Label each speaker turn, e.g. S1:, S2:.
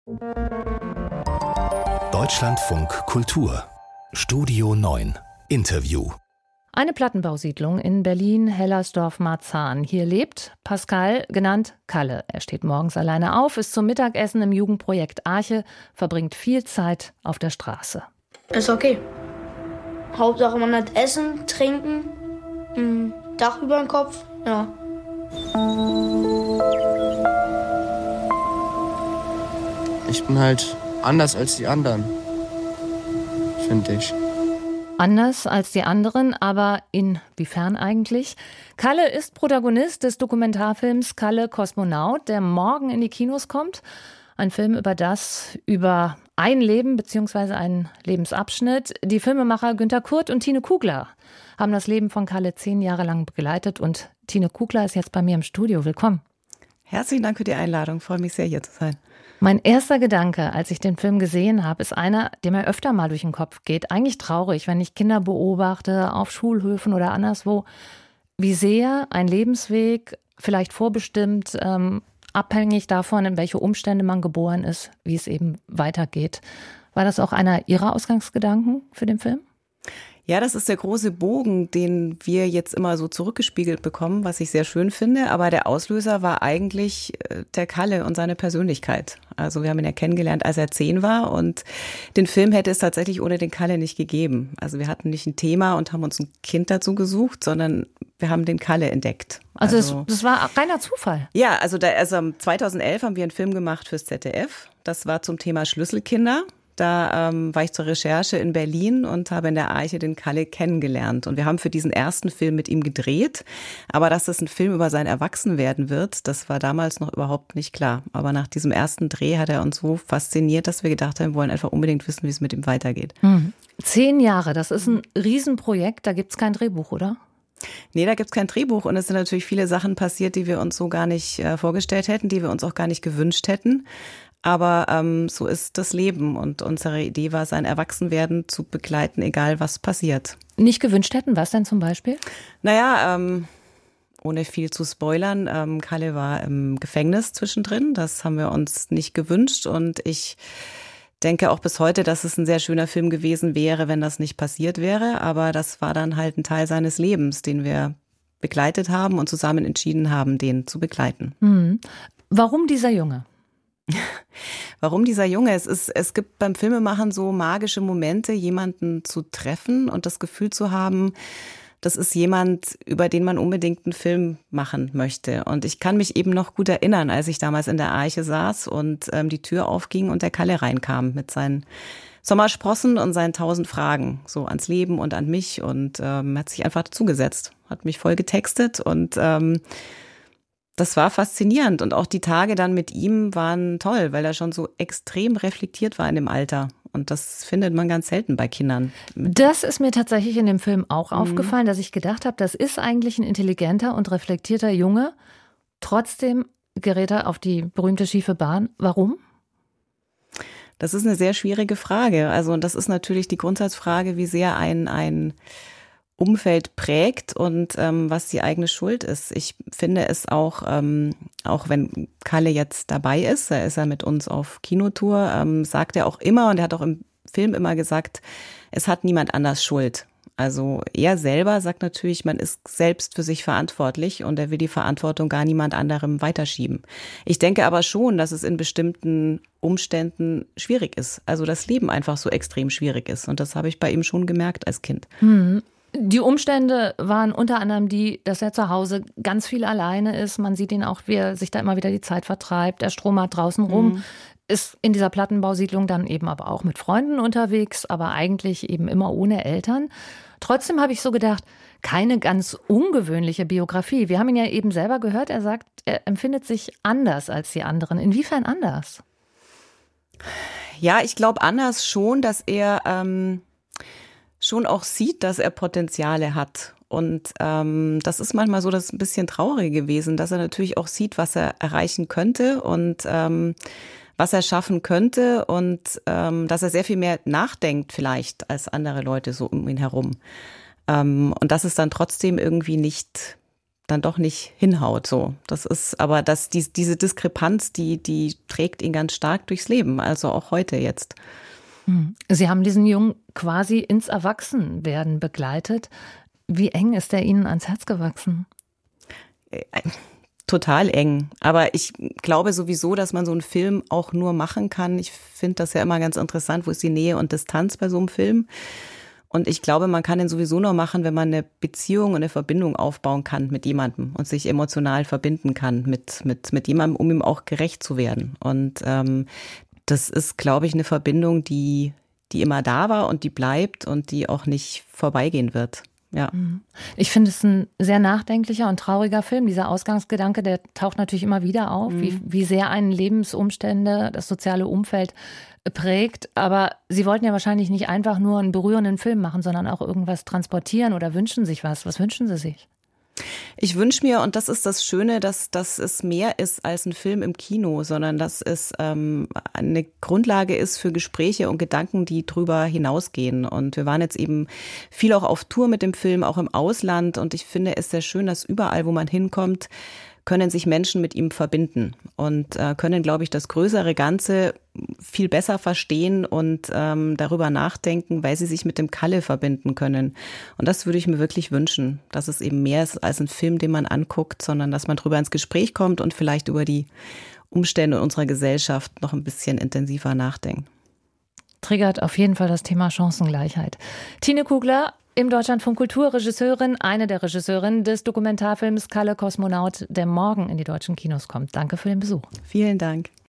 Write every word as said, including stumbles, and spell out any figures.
S1: Deutschlandfunk Kultur Studio neun Interview.
S2: Eine Plattenbausiedlung in Berlin-Hellersdorf-Marzahn. Hier lebt Pascal, genannt Kalle. Er steht morgens alleine auf, ist zum Mittagessen im Jugendprojekt Arche, verbringt viel Zeit auf der Straße.
S3: Ist okay. Hauptsache man hat Essen, Trinken, ein Dach über dem Kopf, ja.
S4: Ich bin halt anders als die anderen, finde ich.
S2: Anders als die anderen, aber inwiefern eigentlich? Kalle ist Protagonist des Dokumentarfilms Kalle Kosmonaut, der morgen in die Kinos kommt. Ein Film über das, über ein Leben bzw. einen Lebensabschnitt. Die Filmemacher Günter Kurt und Tine Kugler haben das Leben von Kalle zehn Jahre lang begleitet und Tine Kugler ist jetzt bei mir im Studio. Willkommen.
S5: Herzlichen Dank für die Einladung. Ich freue mich sehr, hier zu sein.
S2: Mein erster Gedanke, als ich den Film gesehen habe, ist einer, der mir öfter mal durch den Kopf geht. Eigentlich traurig, wenn ich Kinder beobachte, auf Schulhöfen oder anderswo, wie sehr ein Lebensweg, vielleicht vorbestimmt, ähm, abhängig davon, in welche Umstände man geboren ist, wie es eben weitergeht. War das auch einer Ihrer Ausgangsgedanken für den Film?
S5: Ja, das ist der große Bogen, den wir jetzt immer so zurückgespiegelt bekommen, was ich sehr schön finde. Aber der Auslöser war eigentlich der Kalle und seine Persönlichkeit. Also wir haben ihn ja kennengelernt, als er zehn war und den Film hätte es tatsächlich ohne den Kalle nicht gegeben. Also wir hatten nicht ein Thema und haben uns ein Kind dazu gesucht, sondern wir haben den Kalle entdeckt.
S2: Also, also das, das war reiner Zufall?
S5: Ja, also, da, also zweitausendelf haben wir einen Film gemacht fürs Z D F. Das war zum Thema Schlüsselkinder. Da ähm, war ich zur Recherche in Berlin und habe in der Arche den Kalle kennengelernt. Und wir haben für diesen ersten Film mit ihm gedreht. Aber dass das ein Film über sein Erwachsenwerden wird, das war damals noch überhaupt nicht klar. Aber nach diesem ersten Dreh hat er uns so fasziniert, dass wir gedacht haben, wir wollen einfach unbedingt wissen, wie es mit ihm weitergeht.
S2: Mhm. Zehn Jahre, das ist ein Riesenprojekt. Da gibt's kein Drehbuch, oder?
S5: Nee, da gibt's kein Drehbuch. Und es sind natürlich viele Sachen passiert, die wir uns so gar nicht äh, vorgestellt hätten, die wir uns auch gar nicht gewünscht hätten. Aber ähm, so ist das Leben und unsere Idee war, sein Erwachsenwerden zu begleiten, egal was passiert.
S2: Nicht gewünscht hätten, was denn zum Beispiel?
S5: Naja, ähm, ohne viel zu spoilern, ähm, Kalle war im Gefängnis zwischendrin. Das haben wir uns nicht gewünscht und ich denke auch bis heute, dass es ein sehr schöner Film gewesen wäre, wenn das nicht passiert wäre. Aber das war dann halt ein Teil seines Lebens, den wir begleitet haben und zusammen entschieden haben, den zu begleiten.
S2: Mhm. Warum dieser Junge?
S5: Warum dieser Junge? Es ist, es gibt beim Filmemachen so magische Momente, jemanden zu treffen und das Gefühl zu haben, das ist jemand, über den man unbedingt einen Film machen möchte. Und ich kann mich eben noch gut erinnern, als ich damals in der Arche saß und ähm, die Tür aufging und der Kalle reinkam mit seinen Sommersprossen und seinen tausend Fragen so ans Leben und an mich und ähm, hat sich einfach dazugesetzt, hat mich voll getextet und ähm, das war faszinierend und auch die Tage dann mit ihm waren toll, weil er schon so extrem reflektiert war in dem Alter. Und das findet man ganz selten bei Kindern.
S2: Das ist mir tatsächlich in dem Film auch mhm. aufgefallen, dass ich gedacht habe, das ist eigentlich ein intelligenter und reflektierter Junge. Trotzdem gerät er auf die berühmte schiefe Bahn. Warum?
S5: Das ist eine sehr schwierige Frage. Also und das ist natürlich die Grundsatzfrage, wie sehr ein ein Umfeld prägt und ähm, was die eigene Schuld ist. Ich finde es auch, ähm, auch wenn Kalle jetzt dabei ist, da ist er mit uns auf Kinotour, ähm, sagt er auch immer, und er hat auch im Film immer gesagt, es hat niemand anders Schuld. Also er selber sagt natürlich, man ist selbst für sich verantwortlich und er will die Verantwortung gar niemand anderem weiterschieben. Ich denke aber schon, dass es in bestimmten Umständen schwierig ist. Also das Leben einfach so extrem schwierig ist und das habe ich bei ihm schon gemerkt als Kind.
S2: Hm. Die Umstände waren unter anderem die, dass er zu Hause ganz viel alleine ist. Man sieht ihn auch, wie er sich da immer wieder die Zeit vertreibt. Er stromert draußen rum, mhm. ist in dieser Plattenbausiedlung dann eben aber auch mit Freunden unterwegs, aber eigentlich eben immer ohne Eltern. Trotzdem habe ich so gedacht, keine ganz ungewöhnliche Biografie. Wir haben ihn ja eben selber gehört, er sagt, er empfindet sich anders als die anderen. Inwiefern anders?
S5: Ja, ich glaube anders schon, dass er ähm schon auch sieht, dass er Potenziale hat. Und ähm, das ist manchmal so das ein bisschen traurig gewesen, dass er natürlich auch sieht, was er erreichen könnte und ähm, was er schaffen könnte und ähm, dass er sehr viel mehr nachdenkt vielleicht als andere Leute so um ihn herum. Ähm, und dass es dann trotzdem irgendwie nicht dann doch nicht hinhaut. So, das ist, aber das, die, diese Diskrepanz, die, die trägt ihn ganz stark durchs Leben, also auch heute jetzt.
S2: Sie haben diesen Jungen quasi ins Erwachsenwerden begleitet. Wie eng ist er Ihnen ans Herz gewachsen?
S5: Total eng. Aber ich glaube sowieso, dass man so einen Film auch nur machen kann. Ich finde das ja immer ganz interessant, wo ist die Nähe und Distanz bei so einem Film? Und ich glaube, man kann den sowieso nur machen, wenn man eine Beziehung und eine Verbindung aufbauen kann mit jemandem und sich emotional verbinden kann mit, mit, mit jemandem, um ihm auch gerecht zu werden. Und ähm, das ist, glaube ich, eine Verbindung, die, die immer da war und die bleibt und die auch nicht vorbeigehen wird. Ja.
S2: Ich finde es ein sehr nachdenklicher und trauriger Film. Dieser Ausgangsgedanke, der taucht natürlich immer wieder auf, mhm. wie, wie sehr einen Lebensumstände, das soziale Umfeld prägt. Aber Sie wollten ja wahrscheinlich nicht einfach nur einen berührenden Film machen, sondern auch irgendwas transportieren oder wünschen sich was. Was wünschen Sie sich?
S5: Ich wünsche mir, und das ist das Schöne, dass, dass es mehr ist als ein Film im Kino, sondern dass es ähm, eine Grundlage ist für Gespräche und Gedanken, die drüber hinausgehen. Und wir waren jetzt eben viel auch auf Tour mit dem Film, auch im Ausland. Und ich finde es sehr schön, dass überall, wo man hinkommt, können sich Menschen mit ihm verbinden und äh, können, glaube ich, das größere Ganze viel besser verstehen und ähm, darüber nachdenken, weil sie sich mit dem Kalle verbinden können. Und das würde ich mir wirklich wünschen, dass es eben mehr ist als ein Film, den man anguckt, sondern dass man drüber ins Gespräch kommt und vielleicht über die Umstände unserer Gesellschaft noch ein bisschen intensiver nachdenkt.
S2: Triggert auf jeden Fall das Thema Chancengleichheit. Tine Kugler, im Deutschlandfunk Kultur, Regisseurin, eine der Regisseurinnen des Dokumentarfilms Kalle Kosmonaut, der morgen in die deutschen Kinos kommt. Danke für den Besuch.
S5: Vielen Dank.